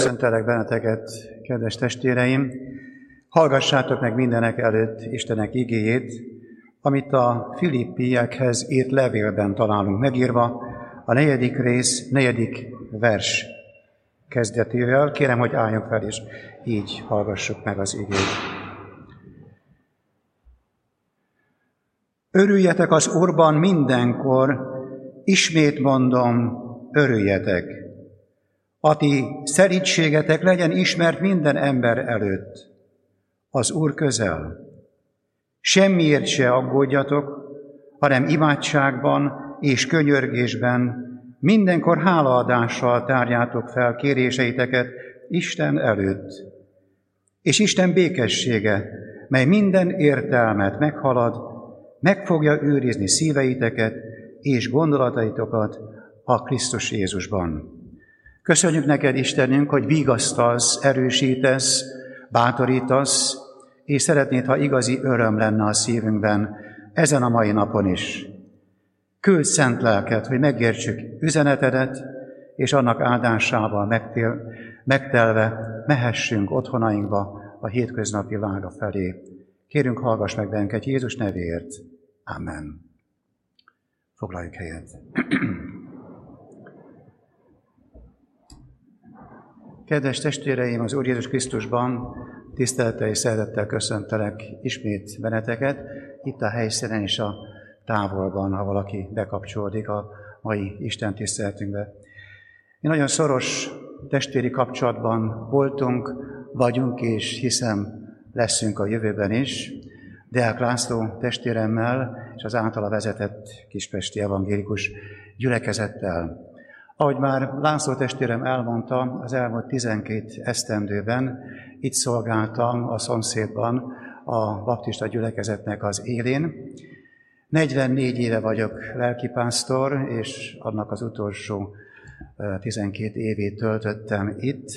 Köszöntelek benneteket, kedves testvéreim! Hallgassátok meg mindenek előtt Istenek igéjét, amit a Filippiekhez írt levélben találunk megírva, a 4. rész, 4. vers kezdetével. Kérem, hogy álljunk fel, és így hallgassuk meg az igét. Örüljetek az Úrban mindenkor, ismét mondom, örüljetek. A ti szerítségetek legyen ismert minden ember előtt. Az Úr közel. Semmiért se aggódjatok, hanem imádságban és könyörgésben mindenkor hálaadással tárjátok fel kéréseiteket Isten előtt. És Isten békessége, mely minden értelmet meghalad, meg fogja őrizni szíveiteket és gondolataitokat a Krisztus Jézusban. Köszönjük neked, Istenünk, hogy vigasztalsz, erősítesz, bátorítasz, és szeretnéd, ha igazi öröm lenne a szívünkben ezen a mai napon is. Küld szent lelket, hogy megértsük üzenetedet, és annak áldásával megtelve mehessünk otthonainkba a hétköznapi világa felé. Kérünk, hallgass meg bennünket Jézus nevéért. Amen. Foglaljuk helyet. Kedves testvéreim, az Úr Jézus Krisztusban tisztelettel és szeretettel köszöntelek ismét benneteket, itt a helyszínen és a távolban, ha valaki bekapcsolódik a mai Isten tiszteletünkbe. Mi nagyon szoros testvéri kapcsolatban voltunk, vagyunk, és hiszem leszünk a jövőben is, Deák László testvéremmel és az általa vezetett kispesti evangélikus gyülekezettel. Ahogy már László testvérem elmondta, az elmúlt 12 esztendőben itt szolgáltam a szomszédban a baptista gyülekezetnek az élén. 44 éve vagyok lelkipásztor, és annak az utolsó 12 évét töltöttem itt.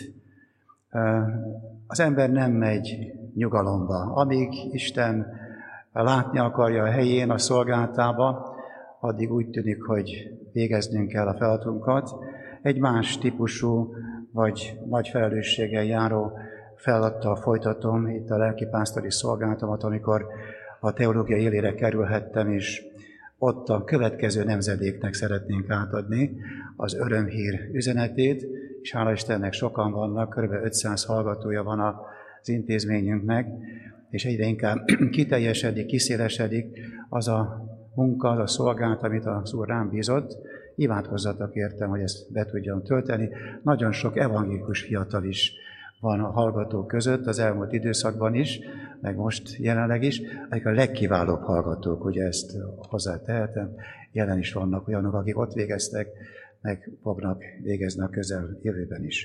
Az ember nem megy nyugalomba. Amíg Isten látni akarja a helyén, a szolgálatába, addig úgy tűnik, hogy végeznünk kell a feladatunkat. Egy más típusú, vagy nagy felelősséggel járó feladattal folytatom itt a lelkipásztori szolgálatomat, amikor a teológia élére kerülhettem, és ott a következő nemzedéknek szeretnénk átadni az örömhír üzenetét, és hála Istennek sokan vannak, kb. 500 hallgatója van az intézményünknek, és egyre inkább kiteljesedik, kiszélesedik az a munka, az a szolgálat, amit az Úr rám bízott. Imádkozzatok értem, hogy ezt be tudjam tölteni. Nagyon sok evangélikus fiatal is van a hallgatók között, az elmúlt időszakban is, meg most jelenleg is, akik a legkiválóbb hallgatók, ugye ezt hozzátehetem, jelen is vannak olyanok, akik ott végeztek, meg fognak végezni a közeljövőben is.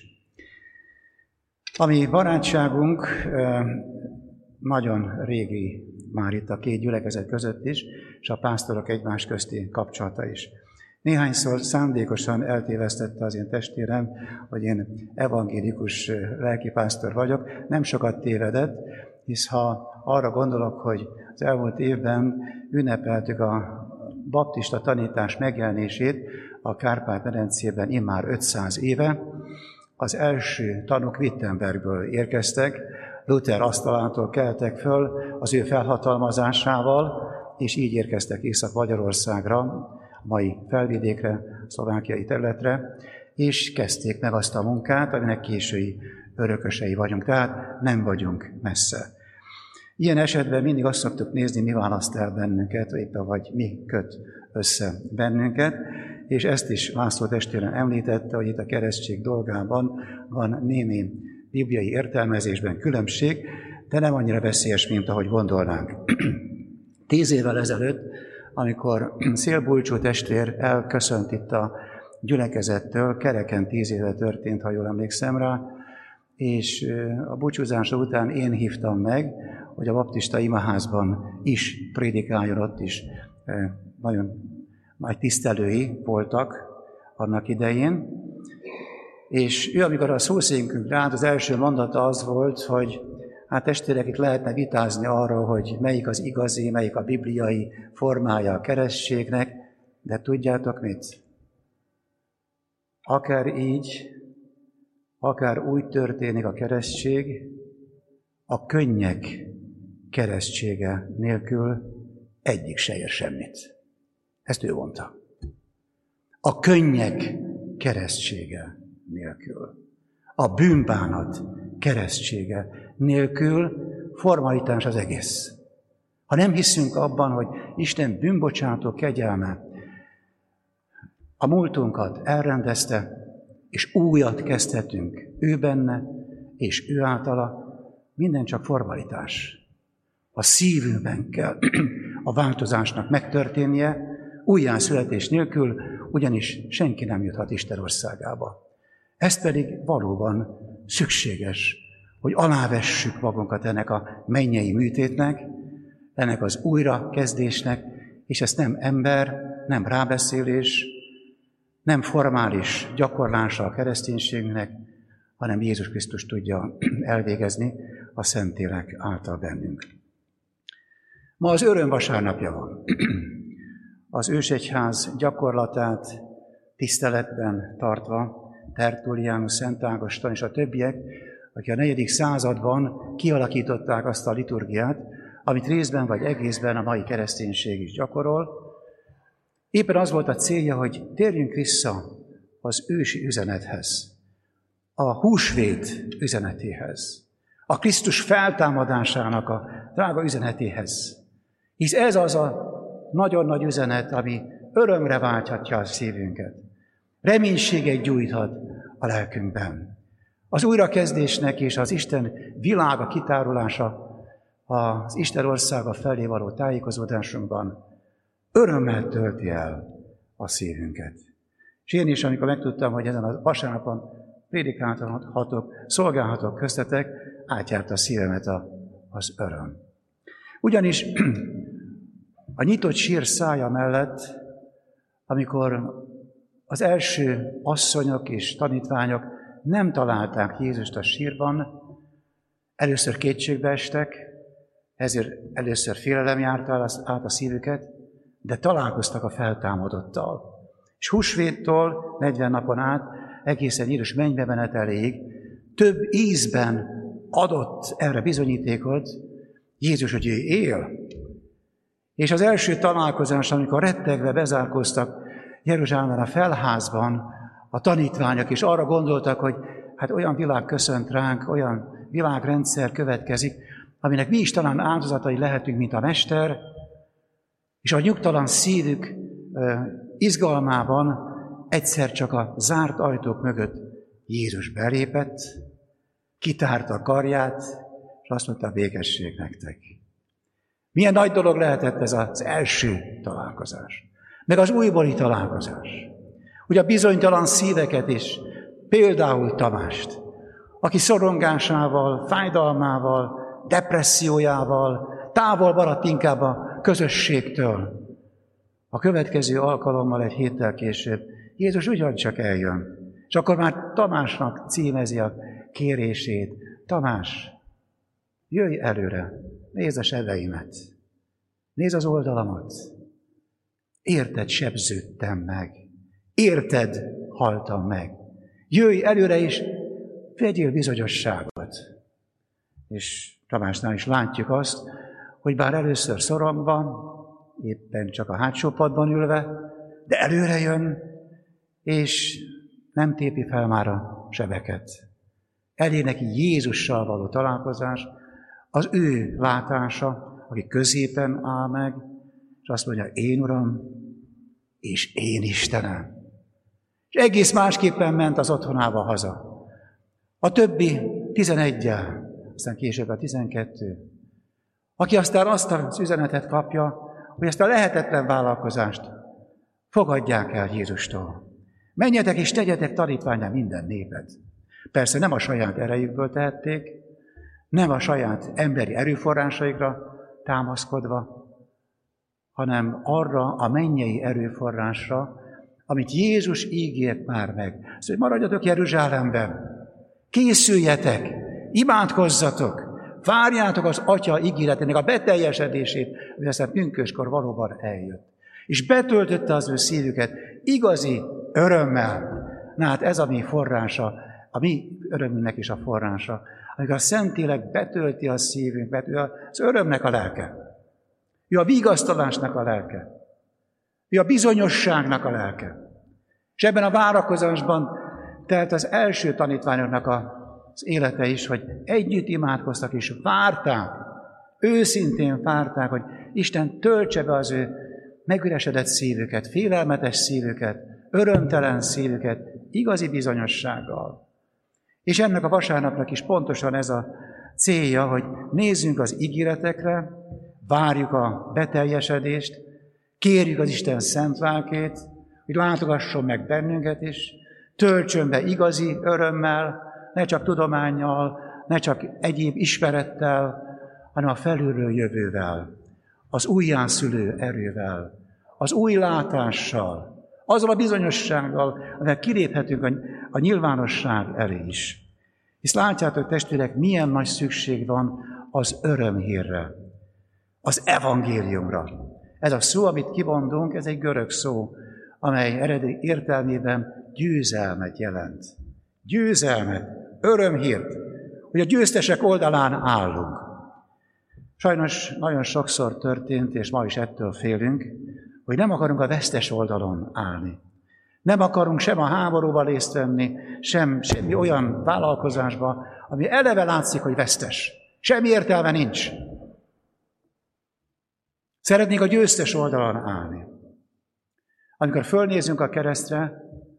A mi barátságunk nagyon régi már itt a két gyülekezet között is, és a pásztorok egymás közti kapcsolata is. Néhányszor szándékosan eltévesztette az én testvérem, hogy én evangélikus lelkipásztor vagyok. Nem sokat tévedett, hisz ha arra gondolok, hogy az elmúlt évben ünnepeltük a baptista tanítás megjelenését a Kárpát-medencében immár 500 éve, az első tanúk Wittenbergből érkeztek, Luther asztalától keltek föl az ő felhatalmazásával, és így érkeztek Észak-Magyarországra, a mai felvidékre, szlovákiai területre, és kezdték meg azt a munkát, aminek késői örökösei vagyunk, tehát nem vagyunk messze. Ilyen esetben mindig azt szoktuk nézni, mi választ el bennünket, éppen vagy mi köt össze bennünket, és ezt is László testvérem említette, hogy itt a keresztség dolgában van némi bibliai értelmezésben különbség, de nem annyira veszélyes, mint ahogy gondolnánk. 10 évvel ezelőtt, amikor Szélbulcsú testvér elköszönt itt a gyülekezettől, kereken 10 éve történt, ha jól emlékszem rá, és a búcsúzása után én hívtam meg, hogy a baptista imaházban is prédikáljon, ott is nagyon nagy tisztelői voltak annak idején, és ő, amikor a szószékünkre állt, az első mondata az volt, hogy hát testvérek, itt lehetne vitázni arról, hogy melyik az igazi, melyik a bibliai formája a keresztségnek, de tudjátok mit? Akár így, akár úgy történik a keresztség, a könnyek keresztsége nélkül egyik se ér semmit. Ezt ő mondta. A könnyek keresztsége nélkül. A bűnbánat keresztsége nélkül formalitás az egész. Ha nem hiszünk abban, hogy Isten bűnbocsátó kegyelme a múltunkat elrendezte, és újat kezdhetünk ő benne, és ő általa, minden csak formalitás. A szívünkben kell a változásnak megtörténnie, újjászületés nélkül, ugyanis senki nem juthat Isten országába. Ez pedig valóban szükséges, hogy alávessük magunkat ennek a mennyei műtétnek, ennek az újrakezdésnek, és ezt nem ember, nem rábeszélés, nem formális gyakorlása a kereszténységnek, hanem Jézus Krisztus tudja elvégezni a Szentlélek által bennünk. Ma az örömvasárnapja van. Az ősegyház gyakorlatát tiszteletben tartva Tertullianus, Szent Ágoston és a többiek, akik a 4. században kialakították azt a liturgiát, amit részben vagy egészben a mai kereszténység is gyakorol. Éppen az volt a célja, hogy térjünk vissza az ősi üzenethez, a húsvét üzenetéhez, a Krisztus feltámadásának a drága üzenetéhez. Hisz ez az a nagyon nagy üzenet, ami örömre válthatja a szívünket. Reménységet gyújthat a lelkünkben. Az újrakezdésnek és az Isten világa kitárulása, az Isten országa felé való tájékozódásunkban örömmel tölti el a szívünket. És én is, amikor megtudtam, hogy ezen a vasárnapon prédikálhatok, szolgálhatok köztetek, átjárt a szívemet az öröm. Ugyanis a nyitott sír szája mellett, amikor az első asszonyok és tanítványok nem találták Jézust a sírban, először kétségbe estek, ezért először félelem járta át a szívüket, de találkoztak a feltámadottal. És húsvéttól 40 napon át egészen Jézus mennybe meneteléig több ízben adott erre bizonyítékot Jézus, hogy ő él. És az első találkozás, amikor rettegve bezárkóztak Jeruzsálemben a felházban, a tanítványok is arra gondoltak, hogy hát olyan világ köszönt ránk, olyan világrendszer következik, aminek mi is talán áldozatai lehetünk, mint a Mester, és a nyugtalan szívük izgalmában egyszer csak a zárt ajtók mögött Jézus belépett, kitárta a karját, és azt mondta, békesség nektek. Milyen nagy dolog lehetett ez az első találkozás, meg az újbóli találkozás. Ugye a bizonytalan szíveket is, például Tamást, aki szorongásával, fájdalmával, depressziójával távol maradt inkább a közösségtől. A következő alkalommal egy héttel később Jézus ugyancsak eljön, és akkor már Tamásnak címezi a kérését. Tamás, jöjj előre, nézd a sebeimet, nézd az oldalamat. Érted sebződtem meg, érted haltam meg. Jöjj előre és vegyél bizonyosságot. És Tamásnál is látjuk azt, hogy bár először szorongva, éppen csak a hátsó padban ülve, de előre jön, és nem tépi fel már a sebeket. Elé neki Jézussal való találkozás, az ő látása, aki középen áll meg, és azt mondja, én Uram, és én Istenem. És egész másképpen ment az otthonába haza. A többi 11-jel, aztán később a 12, aki aztán azt az üzenetet kapja, hogy ezt a lehetetlen vállalkozást fogadják el Jézustól. Menjetek és tegyetek tanítvánnyá minden népet. Persze nem a saját erejükből tehették, nem a saját emberi erőforrásaikra támaszkodva, hanem arra a mennyei erőforrásra, amit Jézus ígért már meg. Szóval, hogy maradjatok Jeruzsálemben, készüljetek, imádkozzatok, várjátok az Atya ígéretének a beteljesedését, hogy aztán pünköskor valóban eljött. És betöltötte az ő szívüket igazi örömmel. Na hát ez a mi forrása a mi örömünknek is a forrása, amikor a Szentlélek betölti a szívünket, ő az örömnek a lelke, ő a vigasztalásnak a lelke, ő a bizonyosságnak a lelke. És ebben a várakozásban telt az első tanítványoknak az élete is, hogy együtt imádkoztak és várták, őszintén várták, hogy Isten töltse be az ő megüresedett szívüket, félelmetes szívüket, örömtelen szívüket igazi bizonyossággal. És ennek a vasárnapnak is pontosan ez a célja, hogy nézzünk az ígéretekre, várjuk a beteljesedést, kérjük az Isten szent lelkét, hogy látogasson meg bennünket is, töltsön be igazi örömmel, ne csak tudománnyal, ne csak egyéb ismerettel, hanem a felülről jövővel, az újjászülő erővel, az új látással, azzal a bizonyossággal, amivel kiléphetünk a nyilvánosság elé is. Hisz látjátok, testvérek, milyen nagy szükség van az örömhírre, az evangéliumra. Ez a szó, amit kimondunk, ez egy görög szó, amely eredeti értelmében győzelmet jelent. Győzelmet, örömhírt, hogy a győztesek oldalán állunk. Sajnos nagyon sokszor történt, és ma is ettől félünk, hogy nem akarunk a vesztes oldalon állni. Nem akarunk sem a háborúban részt venni, semmi olyan vállalkozásba, ami eleve látszik, hogy vesztes. Semmi értelme nincs. Szeretnék a győztes oldalon állni. Amikor fölnézünk a keresztre,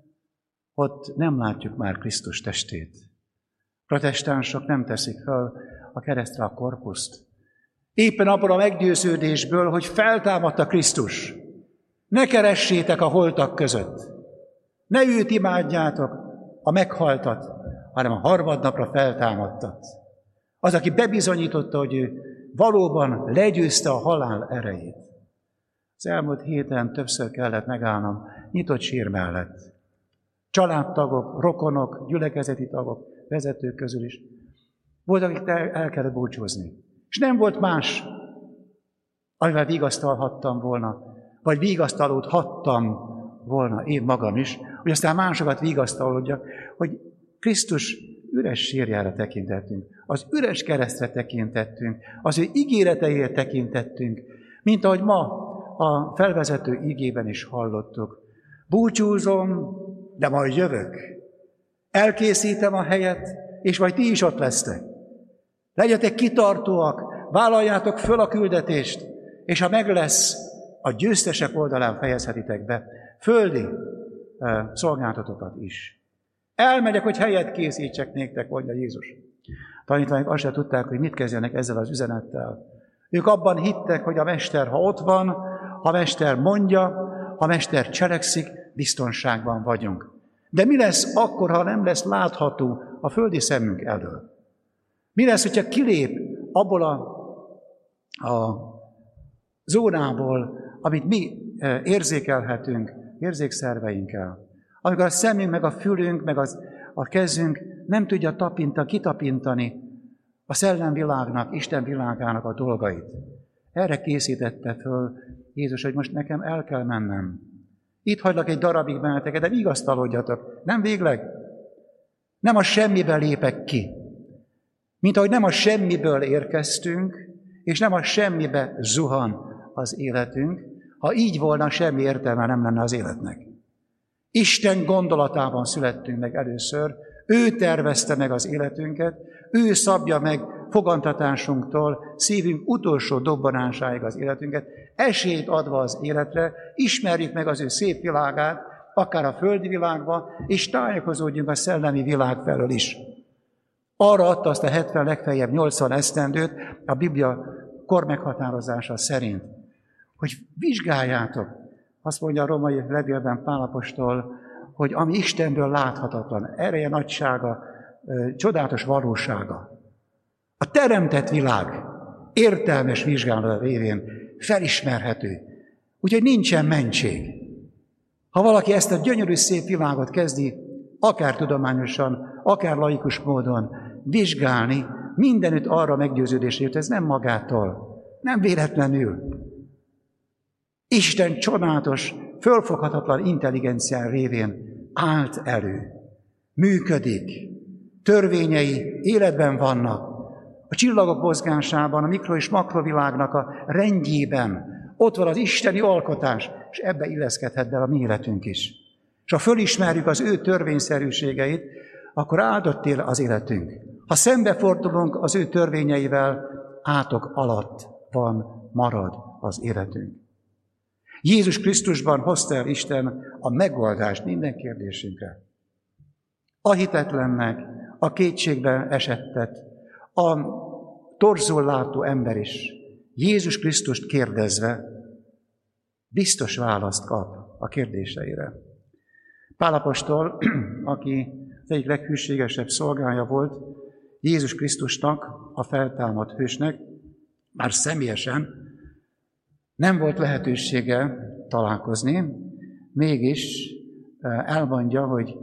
ott nem látjuk már Krisztus testét. Protestánsok nem teszik föl a keresztre a korpuszt. Éppen abból a meggyőződésből, hogy feltámadta Krisztus. Ne keressétek a holtak között. Ne őt imádjátok, a meghaltat, hanem a harmadnapra feltámadtat. Az, aki bebizonyította, hogy ő valóban legyőzte a halál erejét. Az elmúlt héten többször kellett megállnom nyitott sír mellett. Családtagok, rokonok, gyülekezeti tagok, vezetők közül is. Volt, akik el kellett búcsúzni. És nem volt más, amivel vigasztalhattam volna, vagy vigasztalódhattam volna én magam is, hogy aztán másokat vigasztalódjak, hogy Krisztus üres sírjára tekintettünk, az üres keresztre tekintettünk, az ő ígéreteiért tekintettünk, mint ahogy ma a felvezető igében is hallottuk. Búcsúzom, de majd jövök. Elkészítem a helyet, és majd ti is ott lesztek. Legyetek kitartóak, vállaljátok föl a küldetést, és ha meg lesz, a győztesek oldalán fejezhetitek be földi szolgáltatokat is. Elmegyek, hogy helyet készítsek néktek, mondja Jézus. A tanítványok azt sem tudták, hogy mit kezdjenek ezzel az üzenettel. Ők abban hittek, hogy a Mester, ha ott van, ha a Mester mondja, ha a Mester cselekszik, biztonságban vagyunk. De mi lesz akkor, ha nem lesz látható a földi szemünk elől? Mi lesz, hogyha kilép abból a zónából, amit mi érzékelhetünk érzékszerveinkkel? Amikor a szemünk, meg a fülünk, meg a kezünk nem tudja kitapintani a szellemvilágnak, Isten világának a dolgait. Erre készítette föl Jézus, hogy most nekem el kell mennem. Itt hagylak egy darabig benneteket, de vigasztalodjatok. Nem végleg. Nem a semmibe lépek ki. Mint ahogy nem a semmiből érkeztünk, és nem a semmibe zuhan az életünk. Ha így volna, semmi értelme nem lenne az életnek. Isten gondolatában születtünk meg először, ő tervezte meg az életünket, ő szabja meg fogantatásunktól szívünk utolsó dobbanásáig az életünket, esélyt adva az életre, ismerjük meg az ő szép világát, akár a földi világban, és tájékozódjunk a szellemi világ felől is. Arra adta azt a 70, legfeljebb 80 esztendőt a Biblia kormeghatározása szerint, hogy vizsgáljátok, azt mondja a római levélben Pál apostol, hogy ami Istenből láthatatlan, ereje, nagysága, csodálatos valósága. A teremtett világ értelmes vizsgálata révén felismerhető. Úgyhogy nincsen mentség. Ha valaki ezt a gyönyörű szép világot kezdi, akár tudományosan, akár laikus módon vizsgálni, mindenütt arra meggyőződésre jut, ez nem magától, nem véletlenül. Isten csodálatos, fölfoghatatlan intelligencián révén állt elő, működik, törvényei életben vannak. A csillagok mozgásában, a mikro- és makrovilágnak a rendjében ott van az isteni alkotás, és ebbe illeszkedhet be a mi életünk is. És ha fölismerjük az ő törvényszerűségeit, akkor áldott él az életünk. Ha szembefordulunk az ő törvényeivel, átok alatt marad az életünk. Jézus Krisztusban hozta el Isten a megoldást minden kérdésünkre. A hitetlennek, a kétségbe esettet, a torzul látó ember is Jézus Krisztust kérdezve biztos választ kap a kérdéseire. Pál apostol, aki az egyik leghűségesebb szolgája volt Jézus Krisztusnak, a feltámadt hősnek, már személyesen nem volt lehetősége találkozni, mégis elmondja, hogy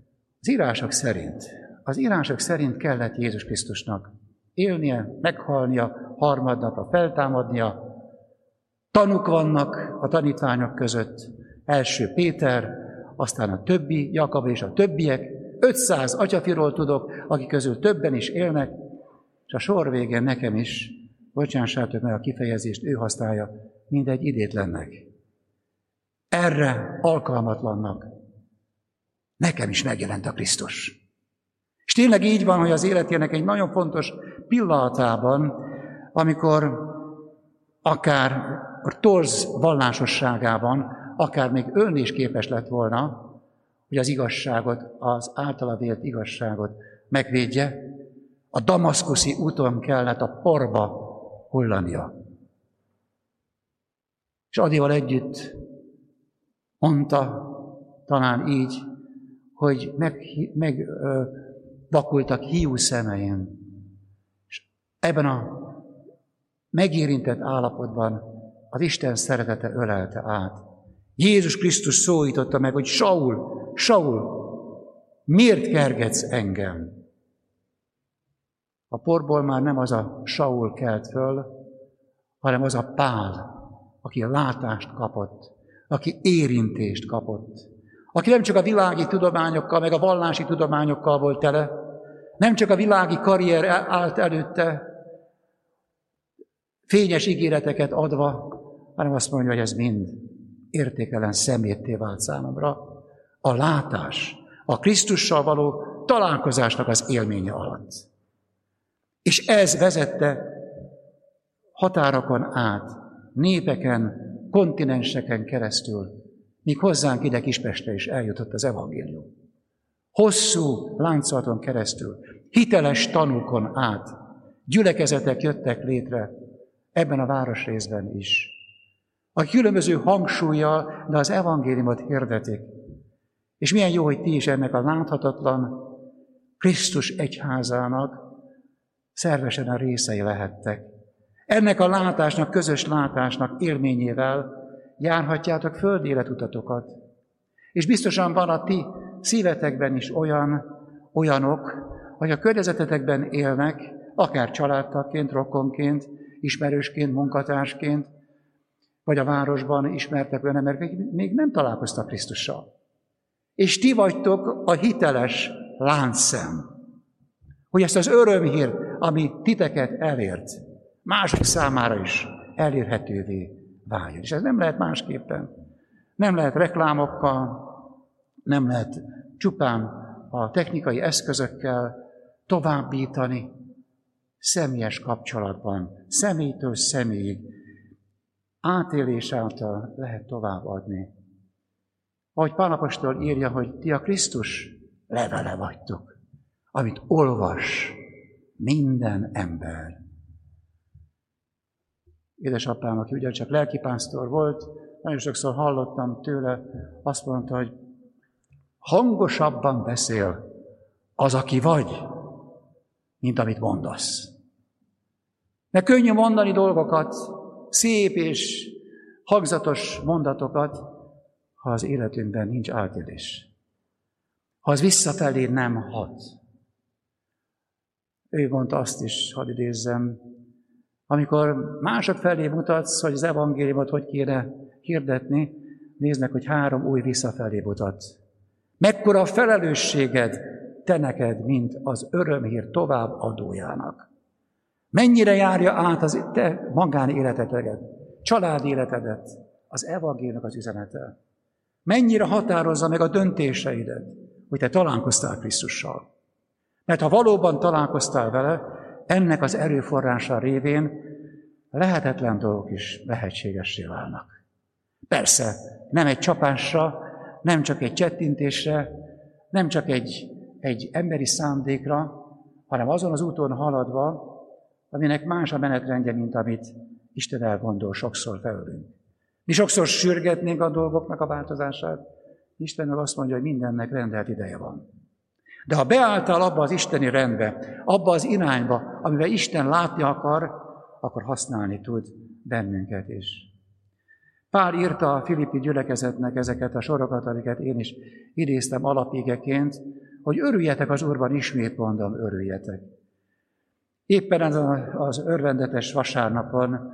az írások szerint kellett Jézus Krisztusnak élnie, meghalnia, harmadnapra feltámadnia. Tanúk vannak a tanítványok között, első Péter, aztán a többi, Jakab és a többiek, 500 atyafiról tudok, akik közül többen is élnek, és a sor végén nekem is, bocsássátok meg a kifejezést, ő használja, mindegy idétlennek. Erre alkalmatlannak nekem is megjelent a Krisztus. És tényleg így van, hogy az életének egy nagyon fontos pillanatában, amikor akár a torz vallásosságában, akár még ölni is képes lett volna, hogy az igazságot, az általa vélt igazságot megvédje, a damaszkuszi úton kellett a porba hullania. És Adival együtt mondta, talán így, hogy megvakultak hiú szemeim. És ebben a megérintett állapotban az Isten szeretete ölelte át. Jézus Krisztus szólította meg, hogy Saul, miért kergetsz engem? A porból már nem az a Saul kelt föl, hanem az a Pál, aki látást kapott, aki érintést kapott, aki nem csak a világi tudományokkal, meg a vallási tudományokkal volt tele, nem csak a világi karrier állt előtte, fényes ígéreteket adva, hanem azt mondja, hogy ez mind értékelen szemétté vált számomra. A látás, a Krisztussal való találkozásnak az élménye alatt. És ez vezette határokon át, népeken, kontinenseken keresztül, míg hozzánk ide Kispestre is eljutott az evangélium. Hosszú láncolaton keresztül, hiteles tanúkon át, gyülekezetek jöttek létre ebben a városrészben is. A különböző hangsúllyal, de az evangéliumot hirdetik. És milyen jó, hogy ti is ennek a láthatatlan Krisztus egyházának szervesen a részei lehettek. Ennek a látásnak, közös látásnak élményével járhatjátok földi életutatokat. És biztosan van a ti szívetekben is olyanok, hogy a környezetetekben élnek, akár családtagként, rokonként, ismerősként, munkatársként, vagy a városban ismertek olyan emberek, még nem találkoztak Krisztussal. És ti vagytok a hiteles láncszem, hogy ezt az örömhírt, ami titeket elért, mások számára is elérhetővé váljon. És ez nem lehet másképpen. Nem lehet reklámokkal, nem lehet csupán a technikai eszközökkel továbbítani, személyes kapcsolatban, személytől személyig, átélés által lehet továbbadni. Ahogy Pál apostol írja, hogy ti a Krisztus levele vagytok, amit olvas minden ember. Édesapám, aki ugyancsak lelkipásztor volt, nagyon sokszor hallottam tőle, azt mondta, hogy hangosabban beszél az, aki vagy, mint amit mondasz. Mert könnyű mondani dolgokat, szép és hangzatos mondatokat, ha az életünkben nincs átélés. Ha az visszafelé nem hat. Ő mondta azt is, hadd idézzem, amikor mások felé mutatsz, hogy az evangéliumot hogy kéne hirdetni, nézd meg, hogy 3 új visszafelé mutat. Mekkora a felelősséged te neked, mint az örömhír továbbadójának. Mennyire járja át az te magánéletedet, család életedet, az evangéliumnak az üzenete. Mennyire határozza meg a döntéseidet, hogy te találkoztál Krisztussal. Mert ha valóban találkoztál vele, ennek az erőforrása révén lehetetlen dolgok is lehetségessé válnak. Persze, nem egy csapásra, nem csak egy csettintésre, nem csak egy emberi szándékra, hanem azon az úton haladva, aminek más a menetrendje, mint amit Isten elgondol sokszor felőlünk. Mi sokszor sürgetnénk a dolgoknak a változását, Isten meg azt mondja, hogy mindennek rendelt ideje van. De ha beálltál abba az isteni rendbe, abba az irányba, amivel Isten látni akar, akkor használni tud bennünket is. Pál írta a filippi gyülekezetnek ezeket a sorokat, amiket én is idéztem alapígeként, hogy örüljetek az Úrban, ismét mondom, örüljetek. Éppen ezen az örvendetes vasárnapon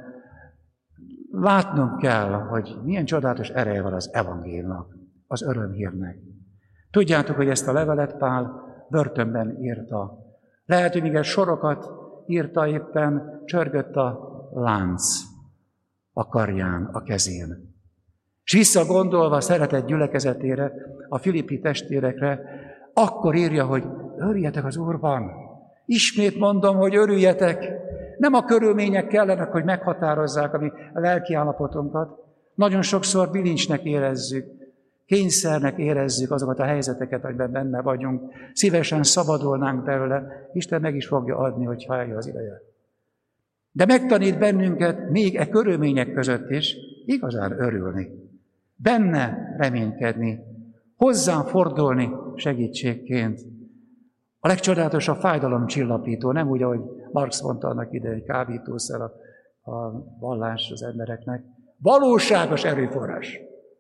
látnunk kell, hogy milyen csodálatos ereje van az evangéliumnak, az örömhírnek. Tudjátok, hogy ezt a levelet Pál börtönben írta. Lehet, hogy még sorokat írta éppen, csörgött a lánc a karján, a kezén. És visszagondolva a szeretett gyülekezetére, a filippi testvérekre, akkor írja, hogy örüljetek az Úrban. Ismét mondom, hogy örüljetek. Nem a körülmények kellenek, hogy meghatározzák a mi lelki állapotunkat. Nagyon sokszor bilincsnek érezzük, kényszernek érezzük azokat a helyzeteket, amiben benne vagyunk. Szívesen szabadulnánk belőle, Isten meg is fogja adni, hogyha eljön az ideje. De megtanít bennünket még körülmények között is igazán örülni. Benne reménykedni, hozzám fordulni segítségként. A legcsodálatosabb fájdalomcsillapító, nem úgy, ahogy Marx mondta annak idején, kábítószer a vallás az embereknek. Valóságos erőforrás.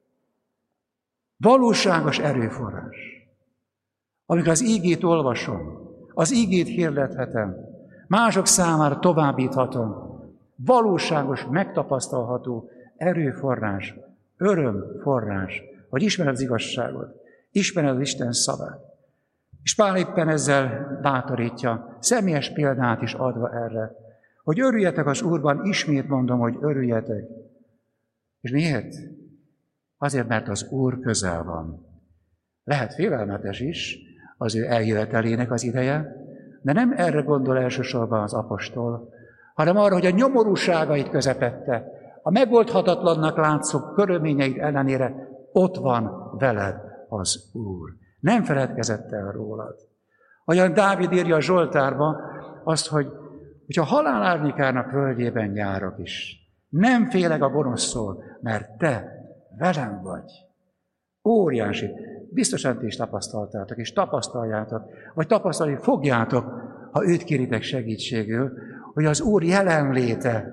Valóságos erőforrás. Amikor az ígét olvasom, az ígét hirdethetem, mások számára továbbíthatom, valóságos, megtapasztalható erőforrás, örömforrás, hogy ismered az igazságot, ismered az Isten szavát. És Pál éppen ezzel bátorítja, személyes példát is adva erre, hogy örüljetek az Úrban, ismét mondom, hogy örüljetek. És miért? Azért, mert az Úr közel van. Lehet félelmetes is az ő eljövetelének az ideje, de nem erre gondol elsősorban az apostol, hanem arra, hogy a nyomorúságait közepette, a megoldhatatlannak látszó körülményeid ellenére ott van veled az Úr. Nem feledkezett el rólad. Olyan Dávid írja a Zsoltárba azt, hogy ha halál árnyékának völgyében járok is, nem félek a gonosztól, mert te velem vagy. Óriási. Biztosan ti is tapasztaltátok, és tapasztaljátok, vagy tapasztalni fogjátok, ha őt kéritek segítségül, hogy az Úr jelenléte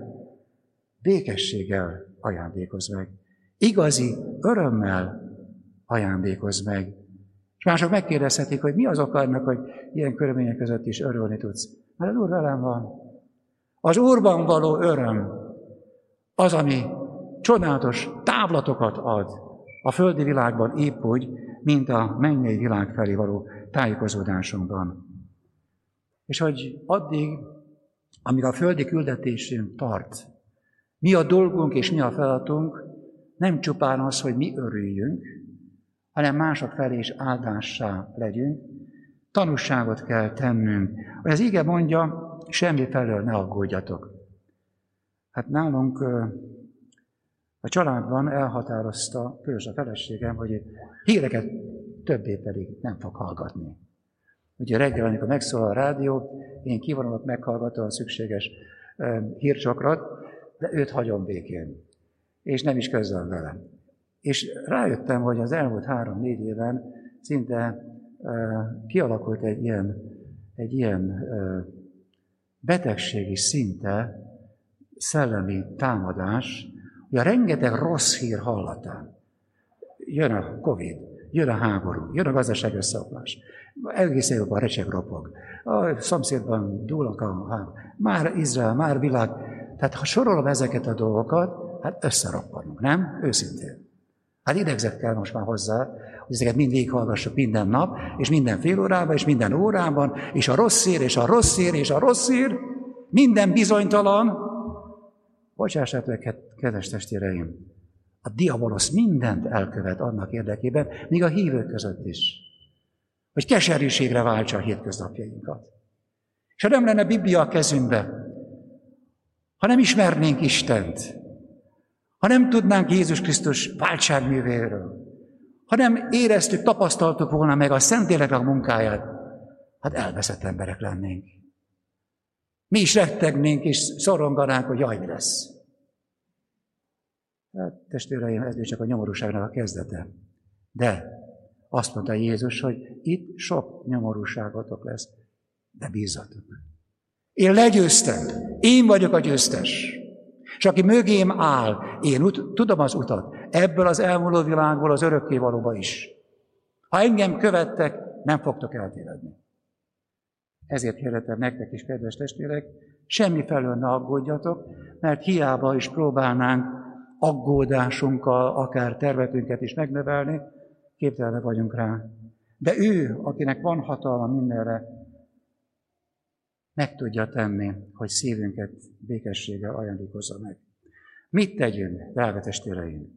békességgel ajándékoz meg. Igazi örömmel ajándékoz meg. És mások megkérdezhetik, hogy mi az oka annak, hogy ilyen körülmények között is örülni tudsz. Mert az Úr velem van. Az Úrban való öröm az, ami csodálatos távlatokat ad a földi világban épp úgy, mint a mennyei világ felé való tájékozódásunkban. És hogy addig, amíg a földi küldetésünk tart, mi a dolgunk és mi a feladatunk, nem csupán az, hogy mi örüljünk, hanem mások felé is áldássá legyünk, tanúságot kell tennünk. Hogy az ige mondja, semmi felől ne aggódjatok. Hát nálunk a családban elhatározta, különösen a feleségem, hogy híreket többé pedig nem fog hallgatni. Ugye reggel, amikor megszólal a rádió, én kivonulok, meghallgatom a szükséges hírcsokrot, de őt hagyom békén, és nem is közöl velem. És rájöttem, hogy az elmúlt 3-4 éven szinte kialakult egy ilyen betegségi szinte, szellemi támadás, hogy a rengeteg rossz hír hallatán. Jön a Covid, jön a háború, jön a gazdasági összeomlás, egész évben recseg ropog, a szomszédban dúlnak a háború, már Izrael, már világ. Tehát ha sorolom ezeket a dolgokat, hát összeroppanunk, nem? Őszintén. Hát idegzet kell most már hozzá, hogy ezeket mind végighallgassuk minden nap, és minden fél órában, és minden órában, és a rossz hír, és a rossz hír, és a rossz hír, minden bizonytalan. Bocsássátok, kedves testvéreim, a diabolosz mindent elkövet annak érdekében, míg a hívők között is, hogy keserűségre váltsa a hétköznapjainkat. És ha nem lenne Biblia a kezünkbe, ha nem ismernénk Istent, ha nem tudnánk Jézus Krisztus váltságművéről, ha nem éreztük, tapasztaltuk volna meg a Szentléleknek a munkáját, hát elveszett emberek lennénk. Mi is rettegnénk és szoronganánk, hogy jaj, mi lesz. Hát, testvéreim, ez csak a nyomorúságnak a kezdete. De azt mondta Jézus, hogy itt sok nyomorúságotok lesz, de bízzatok. Én legyőztem, én vagyok a győztes. És aki mögém áll, én tudom az utat, ebből az elmúló világból az örökkévalóba is. Ha engem követtek, nem fogtok eltévedni. Ezért hirdetem nektek is, kedves testvérek, semmi felől ne aggódjatok, mert hiába is próbálnánk aggódásunkkal akár tervetünket is megnövelni, képtelenek vagyunk rá. De ő, akinek van hatalma mindenre, meg tudja tenni, hogy szívünket békességgel ajándékozza meg. Mit tegyünk, drága testvéreim?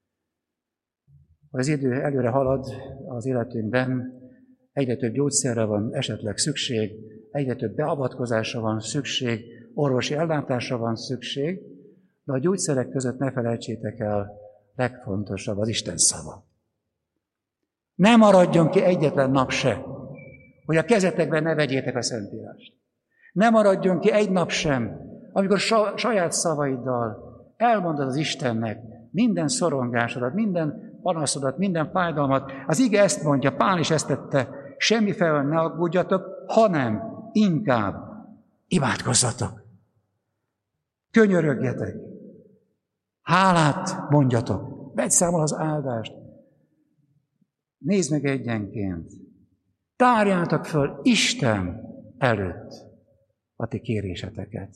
Az idő előre halad az életünkben, egyre több gyógyszerre van esetleg szükség, egyre több beavatkozásra van szükség, orvosi ellátásra van szükség, de a gyógyszerek között ne felejtsétek el, legfontosabb az Isten szava. Ne maradjon ki egyetlen nap se, hogy a kezetekben ne vegyétek a Szentírást. Ne maradjon ki egy nap sem, amikor saját szavaiddal elmondod az Istennek minden szorongásodat, minden panaszodat, minden fájdalmat. Az ige ezt mondja, Pál is ezt tette, semmi felől ne aggódjatok, hanem inkább imádkozzatok. Könyörögjetek, hálát mondjatok, vedd számol az áldást. Nézd meg egyenként, tárjátok föl Isten előtt a ti kéréseteket.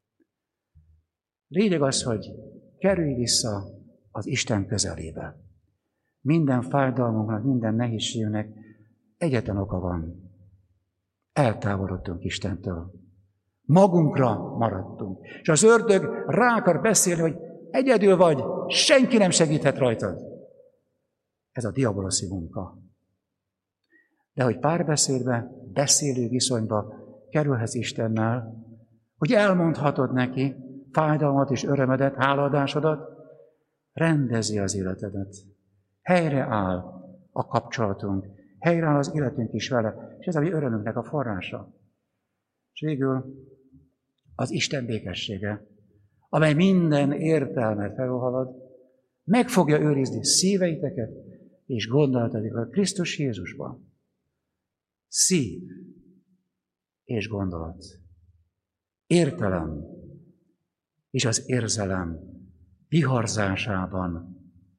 Lényeg az, hogy kerülj vissza az Isten közelébe. Minden fájdalmunknak, minden nehézségünknek egyetlen oka van. Eltávolodtunk Istentől. Magunkra maradtunk. És az ördög rá akar beszélni, hogy egyedül vagy, senki nem segíthet rajtad. Ez a diaboloszi munka. De hogy párbeszédbe, beszélő viszonyba kerülhetsz Istennel, hogy elmondhatod neki fájdalmat és örömedet, hálaadásodat, rendezi az életedet. Helyreáll a kapcsolatunk, helyreáll az életünk is vele, és ez a mi örömünknek a forrása. És végül az Isten békessége, amely minden értelmet felhalad, meg fogja őrizni szíveiteket és gondolataikat Krisztus Jézusban. Szív és gondolat, értelem és az érzelem viharzásában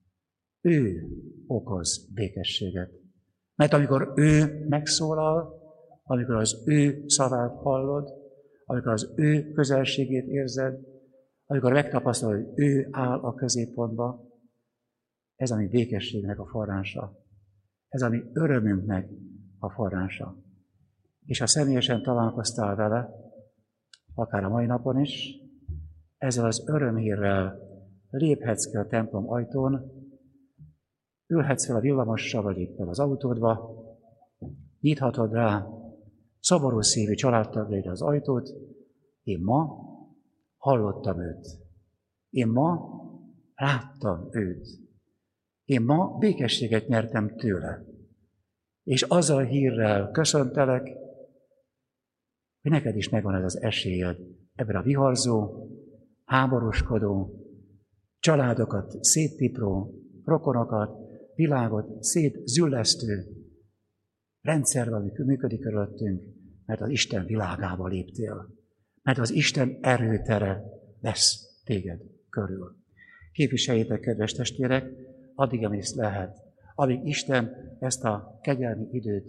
ő okoz békességet. Mert amikor ő megszólal, amikor az ő szavát hallod, amikor az ő közelségét érzed, amikor megtapasztalod, hogy ő áll a középpontba, ez a mi békességnek a forrása. Ez a mi örömünknek a forrása. És ha személyesen találkoztál vele, akár a mai napon is, ezzel az örömhírrel léphetsz ki a templom ajtón, ülhetsz fel a villamossal, vagy éppen az autódba, nyithatod rá szomorú szívű családtagjaidra az ajtót. Én ma hallottam őt. Én ma láttam őt. Én ma békességet nyertem tőle. És azzal a hírrel köszöntelek, hogy neked is megvan ez az esélyed ebben a viharzó, háborúskodó, családokat széttipró, rokonokat, világot szétzüllesztő rendszerben, ami működik körülöttünk, mert az Isten világába léptél. Mert az Isten erőtere lesz téged körül. Képviseljétek, kedves testvérek, addig, amíg lehet, amíg Isten ezt a kegyelmi időt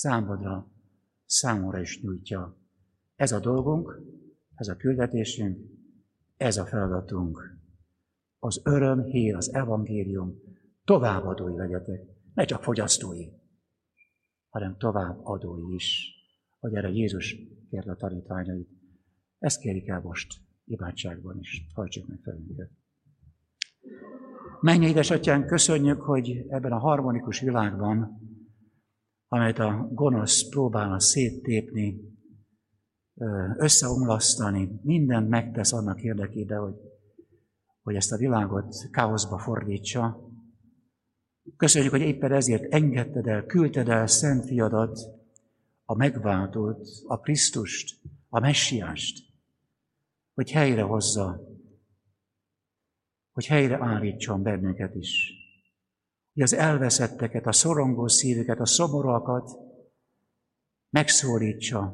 számomra is nyújtja. Ez a dolgunk, ez a küldetésünk, ez a feladatunk. Az örömhír, az evangélium továbbadói legyetek, ne csak fogyasztói, hanem továbbadói is, hogy erre Jézus kérte a tanítványait. Ezt kérik el most imádságban is. Hajtsuk meg felünket. Mennyei édesatyánk, köszönjük, hogy ebben a harmonikus világban, amelyet a gonosz próbálna széttépni, összeomlasztani, mindent megtesz annak érdekében, hogy ezt a világot káoszba fordítsa. Köszönjük, hogy éppen ezért engedted el, küldted el Szent Fiadat, a megváltót, a Krisztust, a Messiást, hogy helyrehozza, hogy helyreállítson bennünket is. Hogy az elveszetteket, a szorongó szívüket, a szomorúakat megszólítsa,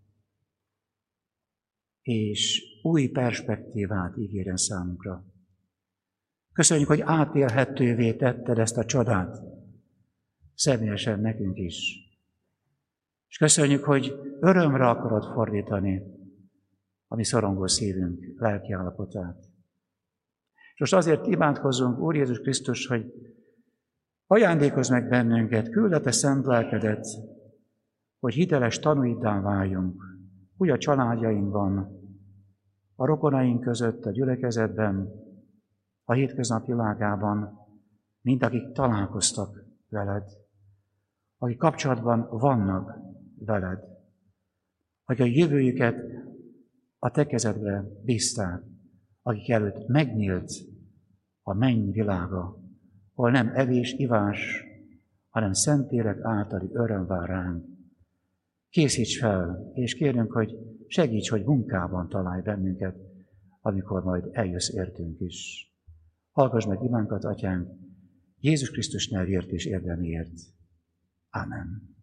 és új perspektívát ígérjen számunkra. Köszönjük, hogy átélhetővé tetted ezt a csodát, személyesen nekünk is. És köszönjük, hogy örömre akarod fordítani a mi szorongó szívünk lelki állapotát. És most azért imádkozzunk, Úr Jézus Krisztus, hogy ajándékozz meg bennünket, küld a te szent lelkedet, hogy hiteles tanúiddá váljunk, úgy a családjainkban, a rokonaink között, a gyülekezetben, a hétköznap világában, mint akik találkoztak veled, akik kapcsolatban vannak veled, akik a jövőjüket a te kezedbe bízták, akik előtt megnyílt a menny világa, ahol nem evés, ivás, hanem Szentlélek általi öröm vár ránk. Készíts fel, és kérünk, hogy segíts, hogy munkában találj bennünket, amikor majd eljössz értünk is. Hallgass meg imánkat, Atyánk, Jézus Krisztus nevért és érdemért. Amen.